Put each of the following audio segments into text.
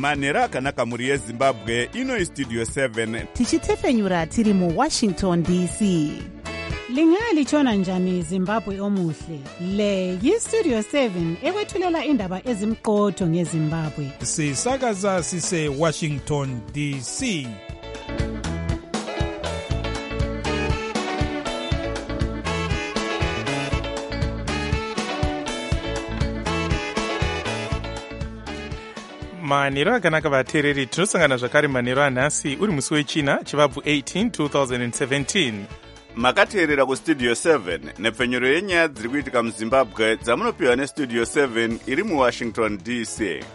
manhero akanaka mhuri yezimbabwe. Ino Studio 7 tichitefenyura tiri muWashington DC. Lingalitshona njani Zimbabwe omuhle? Le yiStudio 7 ekwethulela indaba ezimqotho ngeZimbabwe. Sisakaza sise Washington DC. Manhero akanaka vateereri, tinosangana zvakare manhero anhasi uri musi wechina chivabvu 18 2017. makateerera kuStudio 7 nepfenyuro yenyaya dziri kuitika muZimbabwe dzamunopiwa neStudio 7 iri muWashington DC.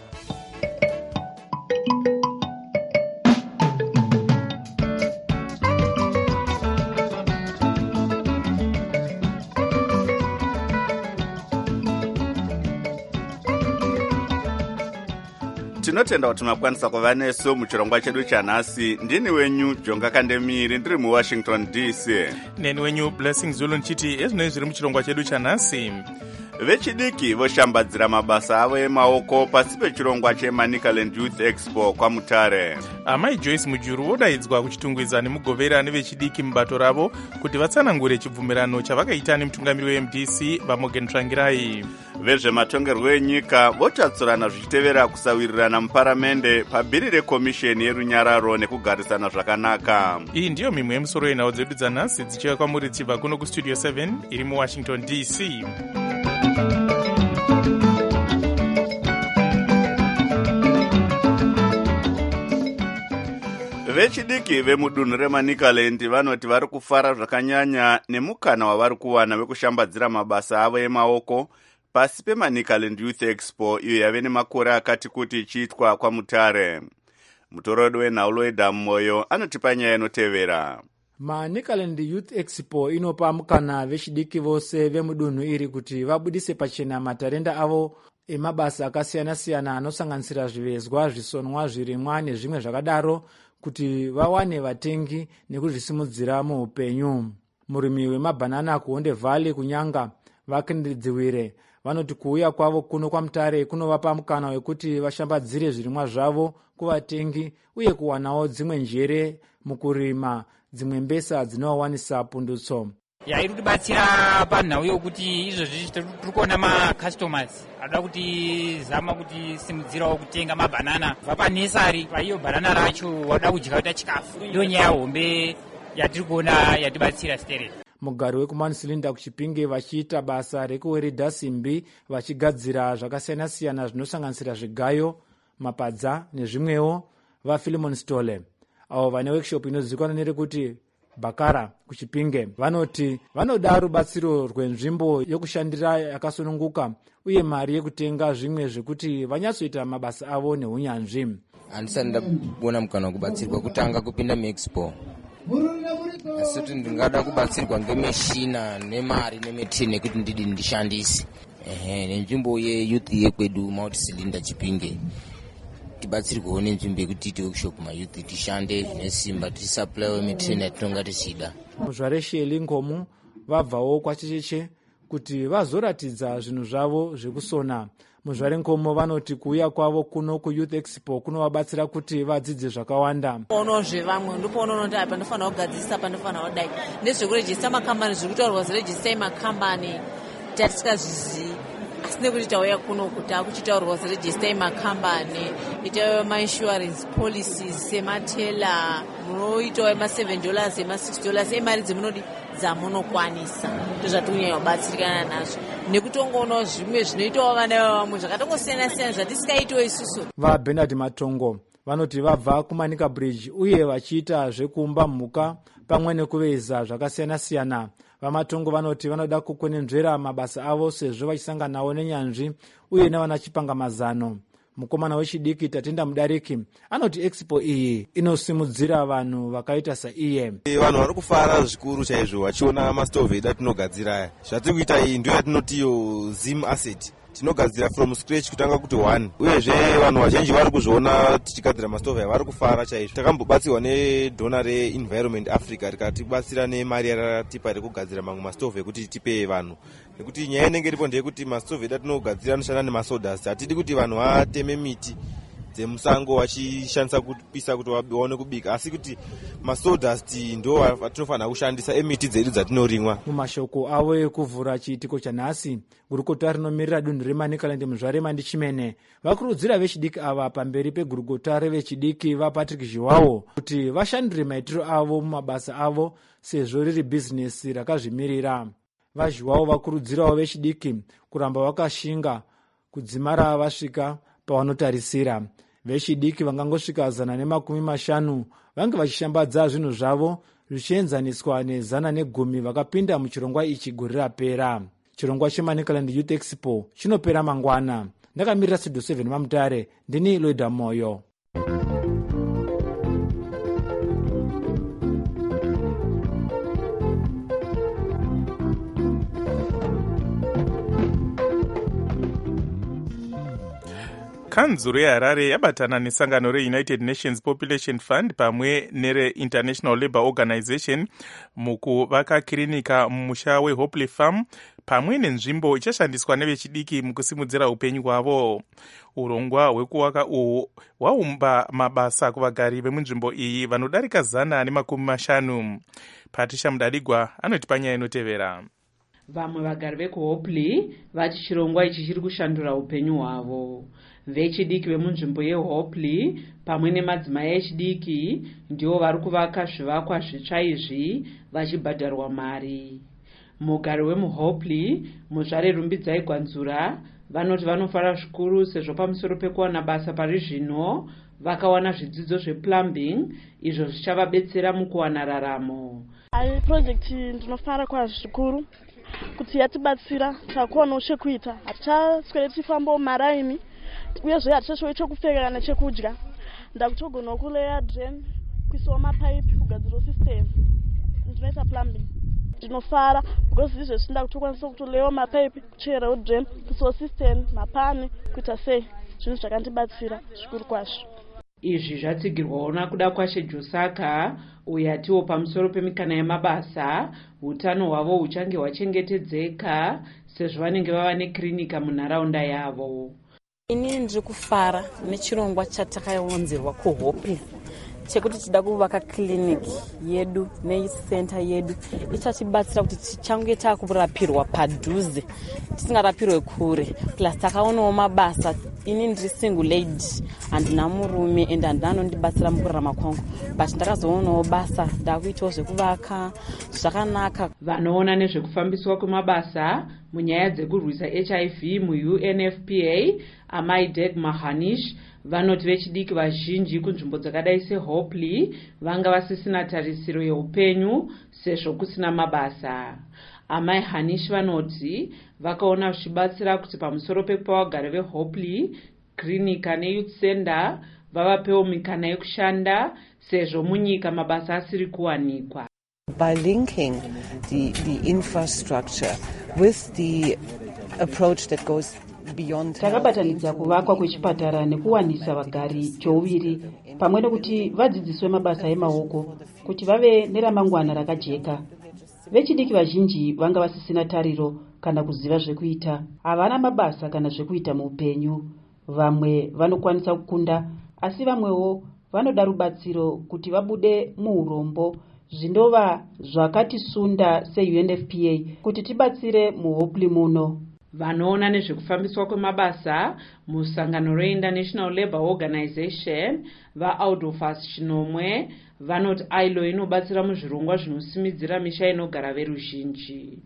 Tinotenda kuti makwanisa kuva nesu muchirongwa chedu chanhasi. Ndini wenyu Jonga Kandemiri ndiri muWashington DC. Neni wenyu Blessing Zulu nchiti ezvinoi zviri muchirongwa chedu chanhasi. Vechidiki voshambadzira mabasa avo emaoko pasi pechirongwa cheManicaland Youth Expo kwaMutare. Amai Joyce Mujuru vodaidzwa kuchitungwiza nemugovera nevechidiki mubato ravo kuti vatsanangure chibvumirano chavakaita nemutungamiri weMDC Vamogen Tsvangirai. Vezvematongerwo enyika votatsurana zvichitevera kusawirirana muparamende pabhiri rekomisheni yerunyararo nekugarisana zvakanaka. Iyi ndiyo mimwe yemusoro yenhau dzedu dzanhasi dzichiuya kwamuri dzichibva kuno kuStudio 7 iri muWashington DC. Vechidiki vemudunhu reManicaland vanoti vari kufara zvakanyanya nemukana wavari kuwana wekushambadzira mabasa avo emaoko pasi peManicaland Youth Expo iyo yave nemakore akati kuti ichiitwa kwaMutare. Mutorodi wenhau Loida Moyo anotipa nyaya inotevera. Manicaland Youth Expo inopa mukana vechidiki vose vemudunhu iri kuti vabudise pachena matarenda avo emabasa akasiyana-siyana anosanganisira zvivezwa, zvisonwa, zvirimwa nezvimwe zvakadaro kuti vawane vatengi nekuzvisimudzira muupenyu. Murimi wemabhanana kuHonde Valley kunyanga vakendidziwire vanoti kuuya kwavo kuno kwaMutare kunovapa mukana wekuti vashambadzire zvirimwa zvavo kuvatengi uye kuwanawo dzimwe njere mukurima dzimwe mbesa dzinowawanisa pundutso. Iri kutibatsira panhau yokuti izvozvi tiri kuona macustomers anoda kuti zama kuti simudzirawo kutenga mabhanana kubva panesari paiyo bhanana racho wada kudya kuita chikafu. Ndiyo nyaya hombe yatiri kuona yatibatsira stereo. Mugari wekuMansilinda kuChipinge vachiita basa rekuweredha simbi vachigadzira zvakasiyana-siyana zvinosanganisira zvigayo, mapadza nezvimwewo vaPhilemon Stole. Avo vane workshop inozivikanwa nerekuti Bakara kuChipinge vanoti vanoda rubatsiro rwenzvimbo yokushandira yakasununguka uye mari yekutenga zvimwe zvekuti vanyatsoita mabasa avo neunyanzvi. Handisati ndakuona mukana wekubatsirwa kutanga kupinda muExpo. Asi kuti ndingada kubatsirwa ngemeshina nemari nemetini nekuti ndidi ndishandise. Nenzvimbo yeyouth yekwedu Mount Silinda Chipinge. Tibatsirwewo nenzvimbo yekuti tiite workshop mayouth tishande nesimba tisapulayiwo metini yatinonga tichida. Muzvaresheli Ngomu vabvawo kwachecheche kuti vazoratidza zvinhu zvavo zvekusona. Muzvarengomo vanoti kuuya kwavo kuno kuYouth Expo kunovabatsira kuti vadzidze zvakawanda. Onozve vamwe ndipo unonoti apa ndofanira kugadzirisa apa ndofanira kudai. Nezvekurejista makambani zviri kutaurwa zirejistai makambani tatisingazvizivi. Asi nekuti tauya kuno kuti akuchitaurwa zirejistai makambani, itawo mainsurance policies sematela, munoitawo $7, $6 emari dzemunodi dzamunokwanisa. Ndozvatikunyanya kubatsirikana nazvo. Nekutongoona zvimwe zvinoitawo vana vamwe zvakatongosiyana-siyana zvatisingaitiwo isusu. VaBernard Matongo vanoti vabva kuManika Bridge uye vachiita zvekumba mhuka pamwe nekuveza zvakasiyana-siyana. VaMatongo vanoti vanoda kukwenenzvera mabasa avo sezvo vachisanganawo nenyanzvi uye navana chipangamazano. Mukomana wechidiki Tatenda Mudariki anoti expo iyi inosimudzira vanhu vakaita saiye. Vanhu vari kufara zvikuru chaizvo vachiona mastovhu edu atinogadzira aya. Zvatiri kuita iyi ndiyo yatinotiyo Zim Asset. Tinogadzira from scratch kutanga kuti 1. Uyezve vanhu vazhinji vari kuzviona tichigadzira mastovhu aya vari kufara chaizvo. Takambobatsirwa nedhona reEnvironment Africa rikatibatsira nemari yaratipa rekugadzira mamwe mastovhu ekuti tipe vanhu. Nekuti nyaya inenge iripo ndeyekuti mastovhu edu atinogadzira anoshanda nemasawdust. Hatidi kuti vanhu vateme miti dzemusango vachishandisa kupisa kuti vaone kubika, asi kuti masawdust ndo atinofanira kushandisa emiti dzedu dzatinorimwa. Mumashoko avo ekuvhura chiitiko chanhasi, gurukota rinomirira dunhu reManicaland Muzvare Mandichimene vakurudzira vechidiki ava pamberi pegurukota revechidiki vaPatrick Zhiwawo kuti vashandure maitiro avo mumabasa avo sezvo riri bhizinesi rakazvimirira. VaZhiwawo vakurudzirawo vechidiki kuramba vakashinga kudzimara vasvika pavanotarisira. Vechidiki vangangosvika 150 vange vachishambadza zvinhu zvavo zvichienzaniswa ne110 vakapinda muchirongwa ichi gore rapera. Chirongwa cheManicaland Youth Expo chinopera mangwana. Ndakamirira Studio 7 Mamutare, ndini Loida Moyo. Kanzuru yeHarare yabatana nesangano reUnited Nations Population Fund pamwe nereInternational Labour Organization mukuvaka kirinika mumusha weHopley Farm pamwe nenzvimbo ichashandiswa nevechidiki mukusimudzira upenyu hwavo. Urongwa hwekuwaka uhwu hwaumba mabasa kuvagari vemunzvimbo iyi vanodarika 150. Patricia Mudadigwa anoti panyaya inotevera. Vamwe vagari vekuHopley vati chirongwa ichi chiri kushandura upenyu hwavo. Vechidiki vemunzvimbo yeHopley pamwe nemadzimai echidiki ndiwo vari kuvaka zvivakwa zvitsva izvi vachibhadharwa mari. Mugari wemuHopley Muzvare Rumbidzai Gwanzura vanoti vanofara zvikuru sezvo pamusoro pekuwana basa pari zvino vakawana zvidzidzo zveplumbing izvo zvichavabetsera mukuwana raramo. Project ndinofara kwazvo zvikuru kuti yatibatsira takuonawo chekuita, hatichaswere tifamba mumaraini uyezve hatichashowe chekupfeka kana chekudya. Ndakutogonawo kuleya drain, kuisawo mapaipi, kugadzirawo system. Ndinoita plumbing. Ndinofara because izvezvi ndakutokwanisa kutoleyawo mapaipi, kucherawo drain, kuisawo system, mapani, kuita sei. Zvinhu zvakandibatsira zvikuru kwazvo. Izvi zvatsigirwawo nakuda kwaShejosaka uyo atiwo pamusoro pemikana yemabasa, utano hwavo huchange hwachengetedzeka sezvo vanenge vava nekirinika munharaunda yavo. Ini ndiri kufara nechirongwa chatakaonzerwa kuHopley chekuti tida kuvaka kiliniki yedu necenter yedu ichatibatsira kuti tichange takurapirwa padhuze tisingarapirwe kure. Plus takaonawo mabasa. Ini ndiri single lady handina murume ende handina anondibatsira mukurarama kwangu, but ndakazoonawo basa ndakuitawo zvekuvaka zvakanaka. Vanoona nezvekufambiswa kwemabasa munyaya dzekurwisa HIV muUNFPA Amai Deg Mahanish vanoti vechidiki vazhinji kunzvimbo dzakadai seHopley vanga vasisina tarisiro yeupenyu sezvo kusina mabasa. Amai Hanish vanoti vakaona zvichibatsira kuti pamusoro pekupa vagari veHopley kirinika neYouth Center vavapewo mikana yekushanda sezvo munyika mabasa asiri kuwanikwa. By linking the infrastructure with the approach that goes beyond, takabatanidza kuvakwa kwechipatara nekuwanisa vagari chouviri pamwe nekuti vadzidziswe mabasa emaoko kuti vave neramangwana rakajeka. Vechidiki vazhinji vanga vasisina tariro kana kuziva zvekuita, havana mabasa kana zvekuita muupenyu. Vamwe vanokwanisa kukunda asi vamwewo vanoda rubatsiro kuti vabude muurombo. Zvindova zvakatisunda seUNFPA kuti tibatsire muHopley muno. Vanoona nezvekufambiswa kwemabasa musangano reInternational Labour Organization vaAudofas Chinomwe vanoti ailo inobatsira muzvirongwa zvinosimidzira misha inogara veruzhinji.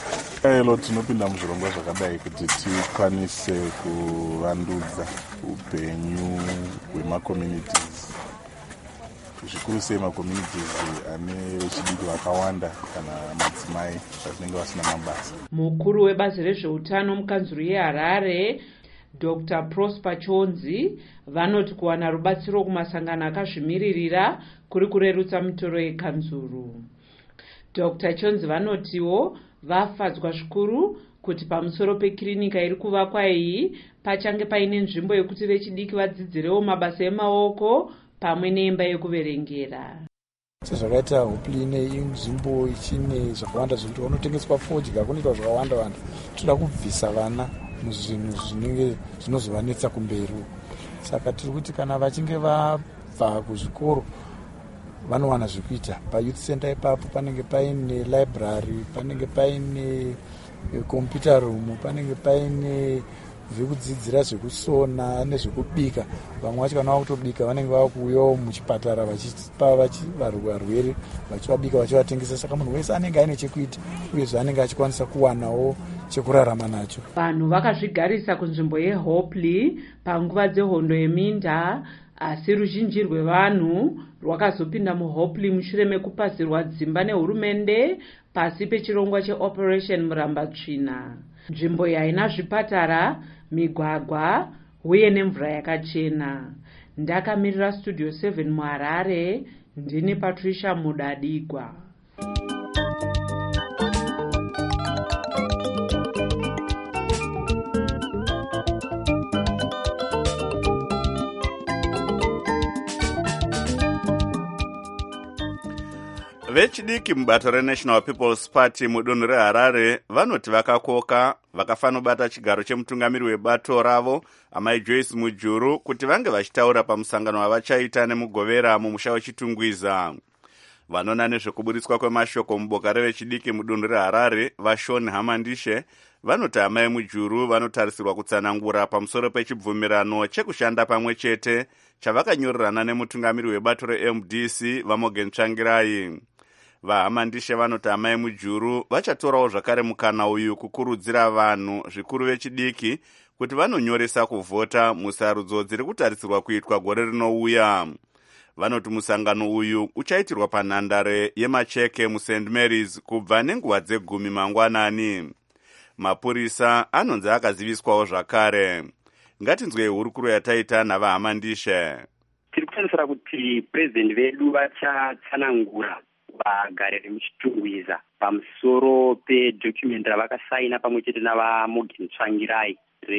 Ailo tinopinda muzvirongwa zvakadai kuti tikwanise kuvandudza upenyu hwemacommunities, zvikuru sei macommunities ane vechidiki vakawanda kana madzimai vazinenge vasina mabasa. Mukuru webazi rezveutano mukanzuru yeHarare Dr. Prosper Chonzi vanoti kuwana rubatsiro kumasangano akazvimiririra kuri kurerutsa mitoro yekanzuru. Dr. Chonzi vanotiwo vafadzwa zvikuru kuti pamusoro pekirinika iri kuvakwa iyi pachange paine nzvimbo yekuti vechidiki vadzidzirewo mabasa emaoko pamwe neimba yekuverengera. Sezvakaita Hopley nenzvimbo ichine zvakawanda zvekuti vanotengeswa fodya kunoitwa zvakawanda wanda. Toda kubvisa vana muzvinhu zvinenge zvinozovanetsa kumberi. saka tiri kuti kana vachinge vabva kuzvikoro vanowana zvekuita. Payouth center ipapo panenge paine library, panenge paine computer room, panenge paine zvekudzidzira zvekusona nezvekubika. Vamwe vacho kana vakutobika vanenge vakuuyawo muchipatara vachipa varwere vachivabika vachivatengesa. Saka munhu wese anenge aine chekuita uyezve anenge achikwanisa kuwanawo chekurarama nacho. Vanhu vakazvigarisa kunzvimbo yeHopley panguva dzehondo yeminda, asi ruzhinji rwevanhu rwakazopinda muHopley mushure mekupazirwa dzimba nehurumende pasi pechirongwa cheoperation Murambatsvina. Nzvimbo yaina zvipatara, migwagwa uye nemvura yakachena. Ndakamirira Studio 7 muHarare, ndini Patricia Mudadigwa. Vechidiki mubato reNational People's Party mudunhu reHarare vanoti vakakoka vakafanobata chigaro chemutungamiri webato ravo amai Joyce Mujuru kuti vange vachitaura pamusangano wavachaita nemugovera mumusha weChitungwiza. Vanona nezvekuburiswa kwemashoko muboka revechidiki mudunhu reHarare vaShawn Hamandishe vanoti amai Mujuru vanotarisirwa kutsanangura pamusoro pechibvumirano chekushanda pamwe chete chavakanyorerana nemutungamiri webato reMDC vaMorgan Tsvangirai. VaHamandishe vanoti amai Mujuru vachatorawo zvakare mukana uyu kukurudzira vanhu zvikuru vechidiki kuti vanonyoresa kuvhota musarudzo dziri kutarisirwa kuitwa gore rinouya. Vanoti musangano uyu uchaitirwa panhandare yeMacheke muSt Mary's kubva nenguva dze10 mangwanani. Mapurisa anonzi akaziviswawo zvakare. Ngatinzwei hurukuro yataita navaHamandishe. Tiri kutarisira kuti president vedu vachatsanangura vagari vemuChitungwiza pamusoro pedocument ravakasaina pamwe chete navaMorgan Tsvangirai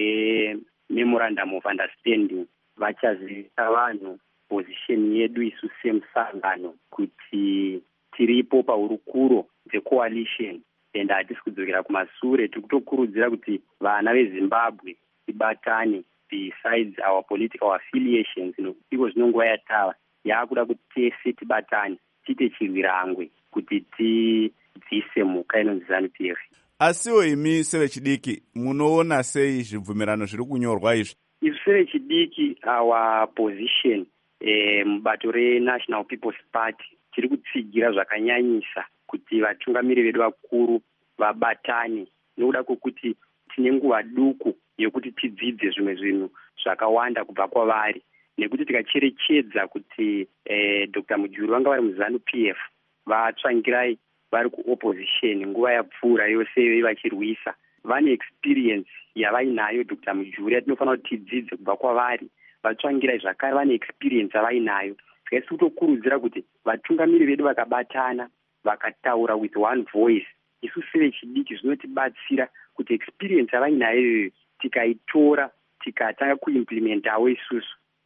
rememorandum of understanding. Vachazivisa vanhu position yedu isu semusangano kuti tiripo pahurukuro dzecoalition and hatisi kudzokera kumashure. Tiri kutokurudzira kuti vana veZimbabwe tibatane besides our political affiliations. Iko zvino nguva yatava yakuda kuti tese tibatane tiite chirwirangwe kuti tidziise muka inonzi ZANU-PF. Asiwo imi sevechidiki munoona sei zvibvumirano zviri kunyorwa izvi? Isu sevechidiki our position mubato reNational People's Party tiri kutsigira zvakanyanyisa kuti vatungamiri vedu vakuru vabatane nokuda kwokuti tine nguva duku yokuti tidzidze zvimwe zvinhu zvakawanda kubva kwavari, nekuti tikacherechedza kuti Dr. Mujuru vanga vari muZANU-PF, vaTsvangirai vari kuopposition nguva yapfuura yose vachirwisa, vane experience yavainayo Dr. Mujuru yatinofanira kuti tidzidze kubva kwavari. VaTsvangirai zvakare vane experience yavainayo. Tikaisi kutokurudzira kuti vatungamiri vedu vakabatana vakataura with one voice, isu sevechidiki zvinotibatsira kuti experience yavainayo tikaitora tikatanga kuimplementawo isusu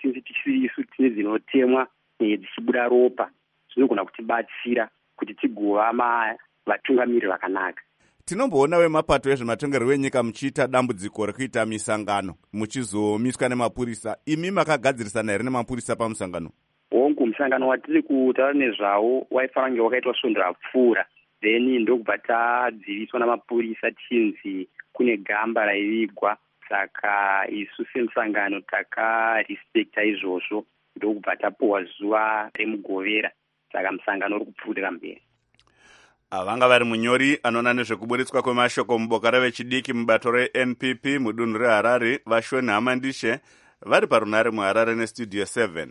isu tine dzinotemwa dzichibuda ropa, zvinogona kutibatsira kuti tigova vatungamiri vakanaka. Tinomboona vemapato ezvematongerwo enyika muchiita dambudziko rekuita misangano muchizomiswa nemapurisa. Imi makagadzirisana here nemapurisa pamusangano? Hongu, musangano watiri kutaura nezvawo waifanira kunge wakaitwa svondo rapfuura, then ndokubva tadziviswa namapurisa tinzi kune gamba raivigwa. Saka isu semusangano takarespecta izvozvo, ndokubva tapuwa zuva remugovera. Saka musangano uri kupfuurira mberi. Vanga vari munyori anoona nezvekuburitswa kwemashoko muboka revechidiki mubato reNPP mudunhu reHarare vaShawn Hamandishe vari parunare muHarare neStudio 7.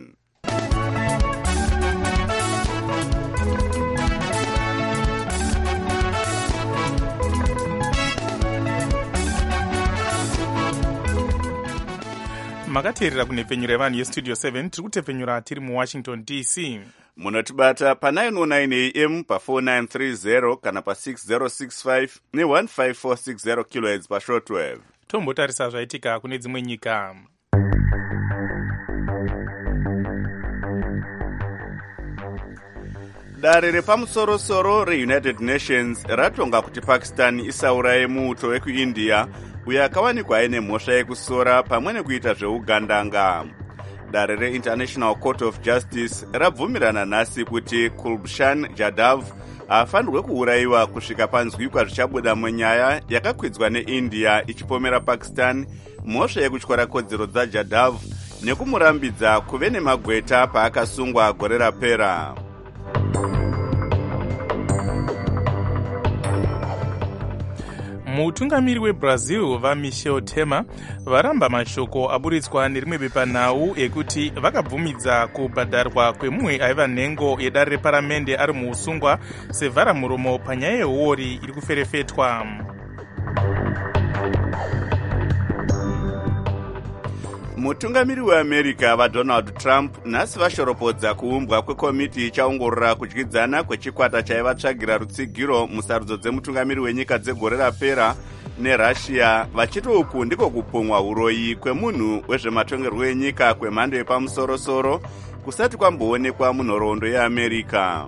Makateerera kunhepfenyuro yevanhu yeStudio 7. Tiri kutepfenyura tiri muWashington DC. Munotibata pa909 AM pa4930 kana pa6065 ne15460 kHz pashortwave. Tombotarisa zvaitika kune dzimwe nyika. Dare repamusorosoro reUnited Nations ratonga kuti Pakistan isauraye muuto wekuIndia uyo akawanikwa aine mhosva yekusora pamwe nekuita zveugandanga. dare reInternational Court of Justice rabvumirana nhasi kuti Kulbshan Jadhav afanirwe kuurayiwa kusvika panzwikwa zvichabuda munyaya yakakwidzwa neIndia ichipomera Pakistan mhosva yekutyora kodzero dzaJadhav nekumurambidza kuve nemagweta paakasungwa gore rapera. mutungamiri weBrazil vaMichel Temer varamba mashoko aburitswa nerimwe bepanhau ekuti vakabvumidza kubhadharwa kwemumwe aiva nhengo yedare reparamende ari muusungwa sevharamuromo panyaya yehuori iri kuferefetwa. mutungamiri weAmerica vaDonald Trump nhasi vashoropodza kuumbwa kwekomiti ichaongorora kudyidzana kwechikwata chaivatsvagira rutsigiro musarudzo dzemutungamiri wenyika dzegore rapera neRussia, vachiti uku ndiko kupumwa uroyi kwemunhu wezvematongerwo enyika kwemhando yepamusorosoro kusati kwamboonekwa munhoroondo yeAmerica.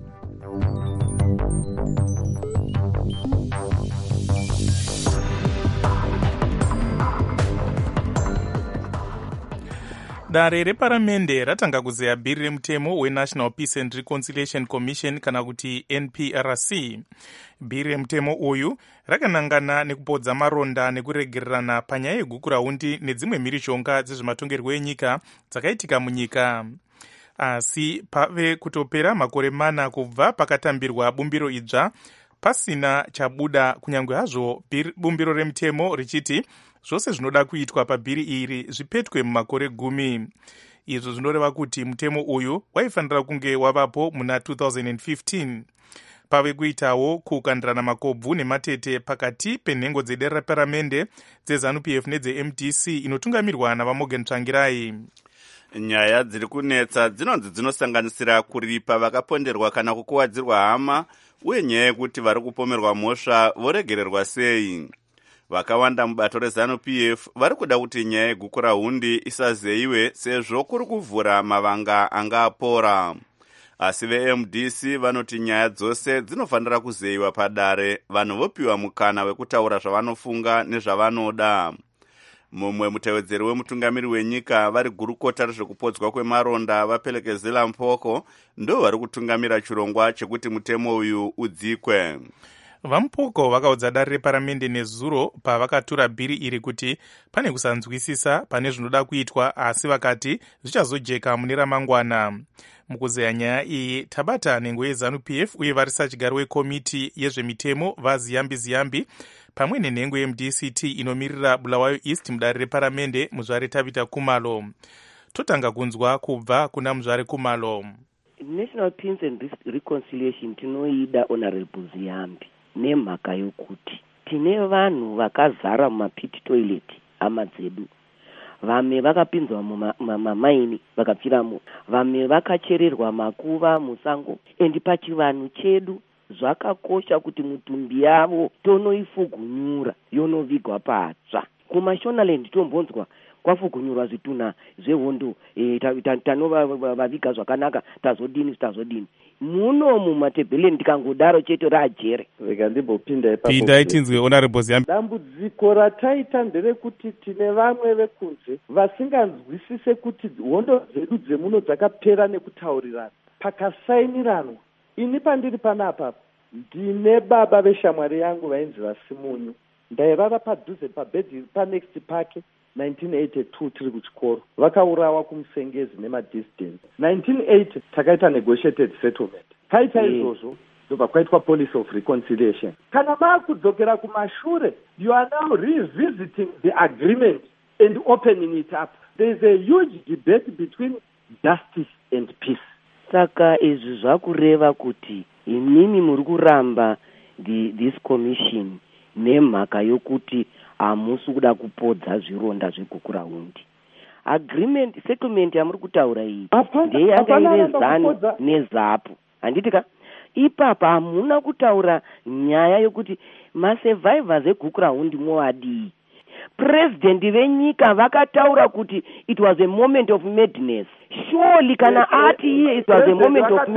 dare reparamende ratanga kuzeya bhiri remutemo weNational Peace and Reconciliation Commission kana kuti NPRC. bhiri remutemo uyu rakanangana nekupodza maronda nekuregererana panyaya yegukurahundi nedzimwe mhirishonga dzezvematongerwo enyika dzakaitika munyika. Asi pave kutopera makore mana kubva pakatambirwa bumbiro idzva pasina chabuda, kunyange hazvo bumbiro remutemo richiti zvose zvinoda kuitwa pabhiri iri zvipetwe mumakore 10. izvo zvinoreva kuti mutemo uyu waifanira kunge wavapo muna 2015. pave kuitawo kukandirana makobvu nematete pakati penhengo dzedare reparamende dzeZANU-PF nedzeMDC inotungamirwa navaMorgan Tsvangirai. nyaya dziri kunetsa dzinonzi dzinosanganisira kuripa vakaponderwa kana kukuwadzirwa hama uye nyaya yekuti vari kupomerwa mhosva voregererwa sei. vakawanda mubato reZANU-PF vari kuda kuti nyaya yegukurahundi isazeyiwe sezvo kuri kuvhura mavanga angapora. asi veMDC vanoti nyaya dzose dzinofanira kuzeyiwa padare, vanhu vopiwa mukana wekutaura zvavanofunga nezvavanoda. mumwe mutevedzeri wemutungamiri wenyika vari gurukota rezvekupodzwa kwemaronda vaPhelekezela Mpoko ndo vari kutungamira chirongwa chekuti mutemo uyu udzikwe. vaMpoko vakaudza dare reparamende nezuro pavakatura bhiri iri kuti pane kusanzwisisa pane zvinoda kuitwa, asi vakati zvichazojeka mune ramangwana. mukuzeya nyaya iyi tabata nhengo yeZANU-PF uye varisachigari wekomiti yezvemitemo vaZiyambi pamwe nenhengo yeMDCT inomirira Bulawayo East mudare reparamende muzvare Tabita Kumalo. totanga kunzwa kubva kuna muzvare Kumalo. National Peace and Reconciliation tinoida Honorable Ziyambi nemhaka yokuti tine vanhu vakazara mumapit toilet hama dzedu. vamwe vakapinzwa mumamaini vakapfiramo, vamwe vakachererwa makuva musango. endi pachivanhu chedu zvakakosha kuti mutumbi yavo tonoifugunyura yonovigwa patsva. kumashonaland tombonzwa kwafugunyurwa zvitunha zvehondo, tanovaviga zvakanaka, tazodini. muno mumatebheleni tikangodaro chete rajere. rega ndimbopinda ipapo. Pindai tinzwe Honorable Ziyambi. dambudziko rataita nderekuti tine vamwe vekunze vasinganzwisise kuti hondo dzedu dzemuno dzakapera nekutaurirana pakasainiranwa. ini pandiri panapa ndine baba veshamwari yangu vainzi Vasimunyu. ndairara padhuze pabhedhi panext pake 1982 tiri kuchikoro. vakaurawa kumusengezi nemadistance. 1980 takaita negotiated settlement. paita izvozvo ndobva kwaitwa policy of reconciliation. kana maakudzokera kumashure, you are now revisiting the agreement and opening it up. There is a huge debate between justice and peace. saka izvi zvakureva kuti imimi muri kuramba this commission nemhaka yokuti hamusi kuda kupodza zvironda zvegukurahundi. agreement settlement yamuri kutaura iyi ndeyanga ine ZANU neZAPU, handitika ipapa hamuna kutaura nyaya yokuti masurvivors egukurahundi movadii. president venyika vakataura kuti it was a moment of madness. surely kana ati iye it was a moment of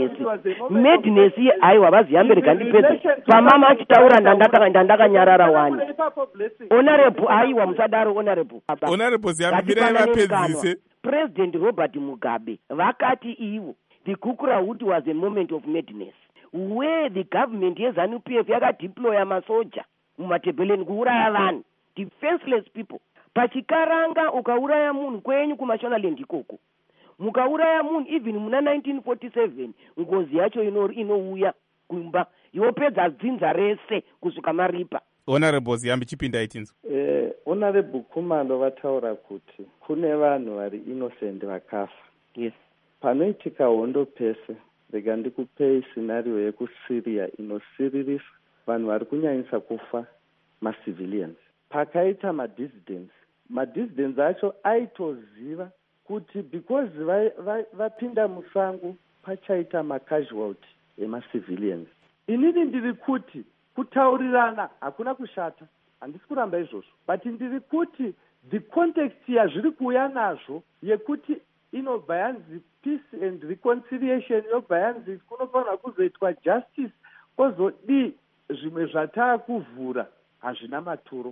madness iye aiwa vaZiyambi rega ndipedze pamama achitaura ndandakanyarara wani. honorable aiwa musadaro honorable Ziyambi mirai vapedzise. President Robert Mugabe vakati ivo the Kukurahuti was a moment of madness where the government yeZANU-PF yakadeploya masoja mumatebheleni kuuraya vanhu defenseless people. Pachikaranga ukauraya munhu kwenyu kumashonaland ikoko, mukauraya munhu even muna 1947 ngozi yacho inouya kumba yopedza dzinza rese kusvika maripa. Honorable Ziyambi chipinda itinzo. Honorable Khumalo vataura kuti kune vanhu vari innocent vakafa. Yes. Panoitika hondo pese, rega ndikupei scenario yekuSyria inosiririsa vanhu vari kunyanyisa kufa macivilians. Pakaita madissidents acho aitoziva kuti because vapinda musango pachaita macasualty emacivilians. Inini ndiri kuti kutaurirana hakuna kushata, handisi kuramba izvozvo, but ndiri kuti the context yazviri kuuya nazvo yekuti inobva yanzi peace and reconciliation, yobva yanzi kunofanira kuzoitwa justice, kwozodi zvimwe zvatakuvhura hazvina maturo.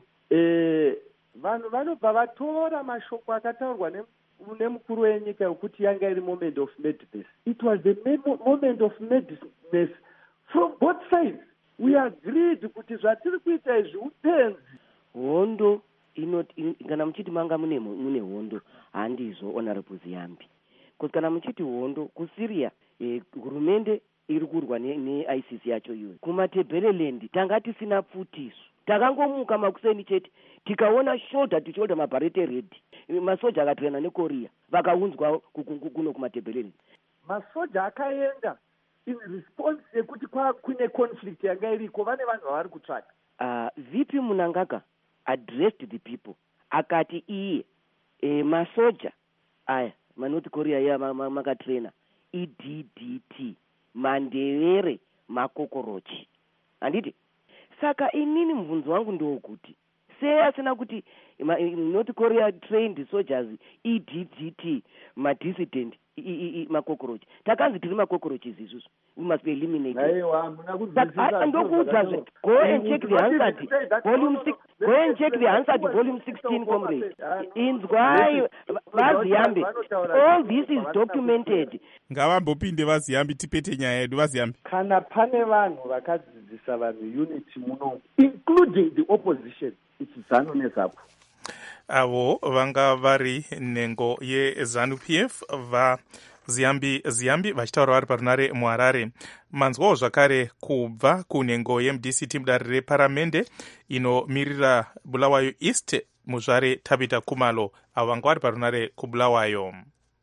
Vanhu vanobva vatora mashoko akataurwa nemukuru wenyika yokuti yanga iri moment of madness. It was the moment of madness from both sides. We agreed kuti zvatiri kuita izvi upenzi. Hondo kana muchiti manga mune hondo handizvo Honorable Ziyambi. Kuti kana muchiti hondo kuSyria hurumende iri kurwa neISIS yacho iyoyo. Kumatebheleland tanga tisina pfutiso, takangomuka makuseni chete tikaona shoulder to shoulder mabarete red masoja akatrena neKorea vakaunzwa kuno kumatebheleland. Masoja akaenda in response yekuti kune conflict yanga iriko, vane vanhu vavari kutsvaka. VP Munangagwa addressed the people akati iye masoja aya maNorth Korea ya makatrena EDDT mandevere makokorochi. Handiti? Saka inini mvunzo wangu ndokuti sei asina kuti North Korea trained soldiers EDDT madissident makokorochi. Takanzi tiri makokorochi isusu. We must be eliminated. Go and check the answer. Volume 6. Go and check the answer to volume 16, comrade. Inzwai Vaziyambi. All this is documented. Ngavambopinde Vaziyambi tipete nyaya yedu Vaziyambi. Kana pane vanhu vakadzidzisa vanhu unity muno, including the opposition, it's ZANU neZAPU. Avo vanga vari nengo yeZANU-PF Ziyambi vachitaura vari parunare muHarare. Manzwawo zvakare kubva kunhengo yeMDC mudare reparamende inomirira Bulawayo East muzvare Tabita Khumalo, avo vanga vari parunare kuBulawayo.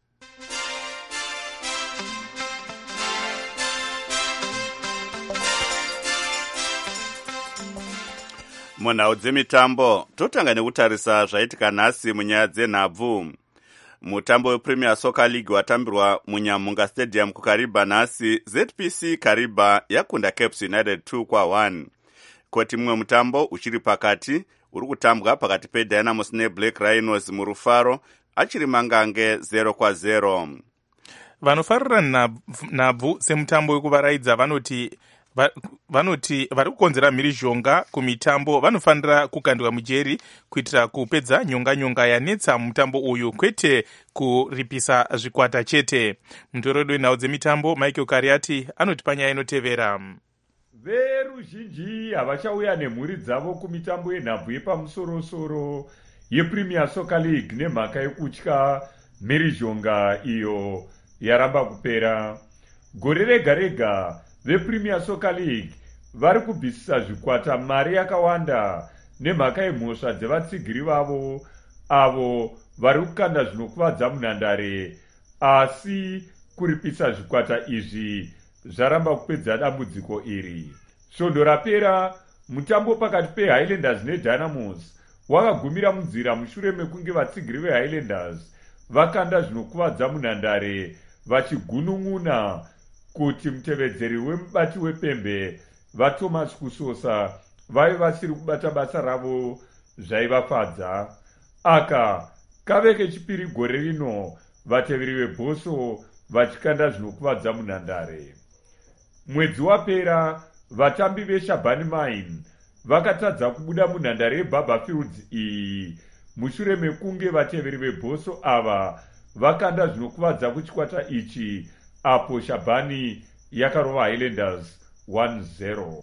Munhau dzemitambo totanga nekutarisa zvaitika nhasi munyaya dzenhabvu. Mutambo wePremier Soccer League watambirwa muNyamunga Stadium kuKariba nhasi, ZPC Kariba yakunda Caps United 2-1. Koti mumwe mutambo uchiri pakati uri kutambwa pakati peDynamos neBlack Rhinos muRufaro achiri mangange 0-0. Vanofarira nhabvu semutambo wekuvaraidza vanoti vari kukonzera mhirizhonga kumitambo vanofanira kukandwa mujeri kuitira kupedza nyonga yanetsa mutambo uyu, kwete kuripisa zvikwata chete. Mutoredo wenhau dzemitambo Michael Kariati anoti panyaya inotevera. Veruzhinji havachauya nemhuri dzavo kumitambo yenhabvu yepamusorosoro yePremier Soccer League nemhaka yekutya mhirizhonga iyo yaramba kupera. Gore rega rega vePremier Soccer League vari kubvisisa zvikwata mari yakawanda nemhaka yemhosva dzevatsigiri vavo avo vari kukanda zvinokuvadza munhandare, asi kuripisa zvikwata izvi zvaramba kupedza dambudziko iri. Svondo rapera mutambo pakati peHighlanders neDynamos wakagumira munzira mushure mekunge vatsigiri veHighlanders vakanda zvinokuvadza munhandare vachigunun'una kuti mutevedzeri wemubati wepembe vaThomas Kusosa vaive vasiri kubata basa ravo zvaivafadza. Aka kave kechipiri gore rino vateveri veBhoso vachikanda zvinokuvadza munhandare. Mwedzi wapera vatambi veShabani Mine vakatadza kubuda munhandare yeBaba Fields iyi mushure mekunge vateveri veBhoso ava vakanda zvinokuvadza kuchikwata ichi apo Shabani yakarova Highlanders 1-0.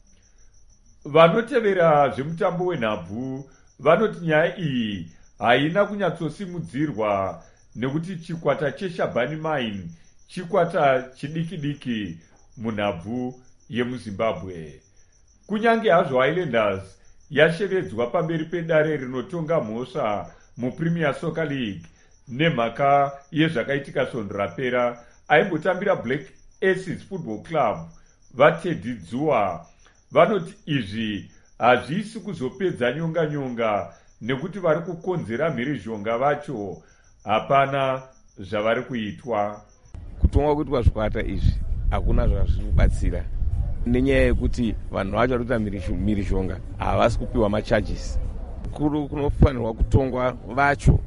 Vanotevera zvemutambo wenhabvu vanoti nyaya iyi haina kunyatsosimudzirwa nekuti chikwata cheShabani Mine chikwata chidiki-diki munhabvu yemuZimbabwe. Kunyange hazvo Highlanders yashevedzwa pamberi pedare rinotonga mhosva muPremier Soccer League nemhaka yezvakaitika svondo rapera, aimbotambira Black Aces Football Club vaTeddy Dzuwa vanoti izvi hazvisi kuzopedza nyonga-nyonga nekuti vari kukonzera mhirizhonga vacho hapana zvavari kuitwa. Kutongwa kuitwa zvikwata izvi hakuna zvazviri kubatsira nenyaya yekuti vanhu vacho vari kuita mhirizhonga havasi kupiwa macharges. Kuru kunofanirwa kutongwa vacho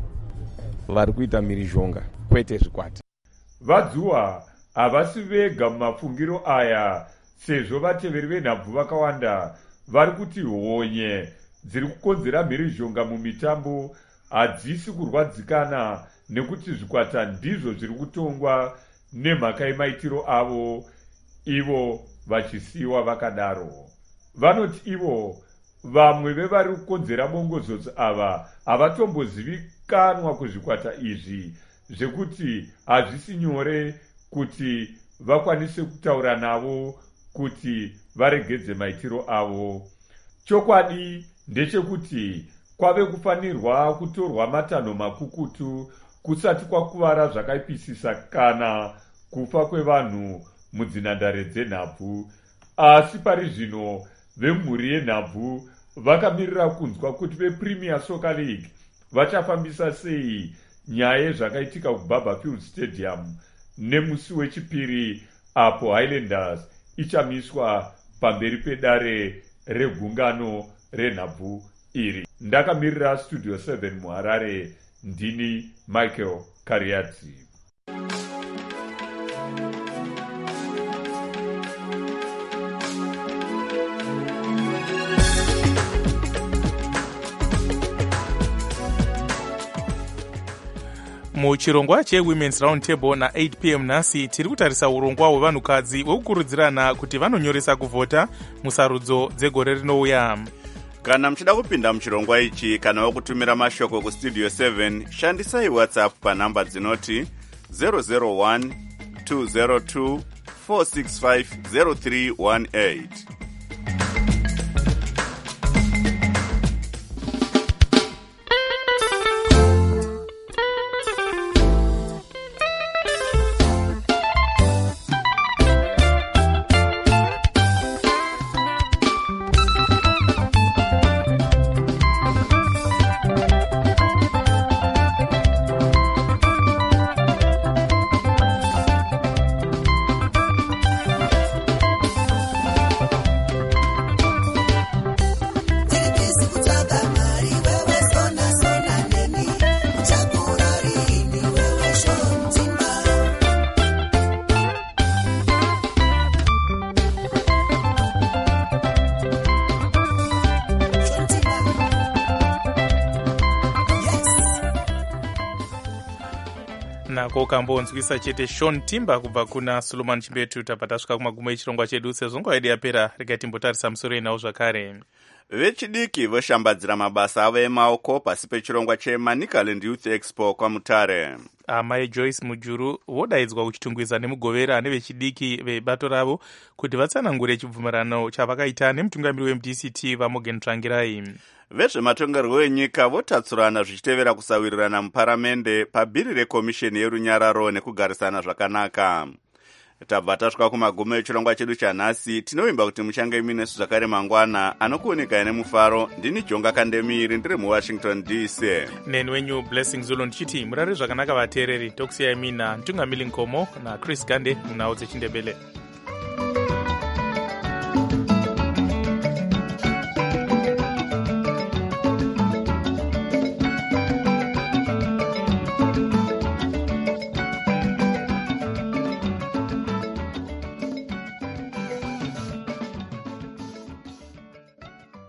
vari kuita mhirizhonga kwete zvikwata. VaDzuwa havasi vega mumafungiro aya, sezvo vateveri venhabvu vakawanda vari kuti honye dziri kukonzera mhirizhonga mumitambo hadzisi kurwadzikana nekuti zvikwata ndizvo zviri kutongwa nemhaka yemaitiro avo, ivo vachisiyiwa vakadaro. Vanoti ivo vamwe vevari kukonzera bongozodzo ava havatombozivikanwa kuzvikwata izvi, zvekuti hazvisi nyore kuti vakwanise kutaura navo kuti varegedze maitiro avo. Chokwadi ndechekuti kwave kufanirwa kutorwa matanho makukutu kusati kwakuvara zvakaipisisa kana kufa kwevanhu mudzinhandare dzenhabvu. Asi pari zvino vemhuri yenhabvu vakamirira kunzwa kuti vePremier Soccer League vachafambisa sei nyaya yezvakaitika kuBarberfield Stadium nemusi wechipiri apo Highlanders ichamiswa pamberi pedare regungano renhabvu iri. Ndakamirira Studio 7 muHarare, ndini Michael Kariati. muchirongwa chewomen's round table na8 pm nhasi tiri kutarisa urongwa hwevanhukadzi hwekukurudzirana kuti vanonyoresa kuvhota musarudzo dzegore rinouya. Kana muchida kupinda muchirongwa ichi kana wakutumira mashoko kustudio 7 shandisai WhatsApp panhamba dzinoti 001 202 465 0318. nako kambonzwisa chete Sean Timber kubva kuna Solomon Chimbetu. Tabva tasvika kumagumo echirongwa chedu. Sezvo nguva yedu yapera, regai timbotarisa musoro inawo zvakare. Vechidiki voshambadzira mabasa avo emaoko pasi pechirongwa cheManicaland Youth Expo kwaMutare. Amai Joyce Mujuru vodaidzwa kuchitungwiza nemugovera nevechidiki vebato ravo kuti vatsanangure chibvumirano chavakaita nemutungamiri weMDCT vaMorgan Tsvangirai. Vezvematongerwo enyika votatsurana zvichitevera kusawirirana muparamende pabhiri rekomisheni yerunyararo nekugarisana zvakanaka. Tabva tasvika kumagumo echirongwa chedu chanhasi. Tinovimba kuti muchange muinesu zvakare mangwana. Anokuoneka nemufaro ndini Jonga Kandemiri, ndiri muWashington DC. Neni wenyu Blessing Zulu ndichiti murare zvakanaka vateereri. Tokusiyai mina Ntungamili Nkomo naChris Gande munhau dzeChindebele.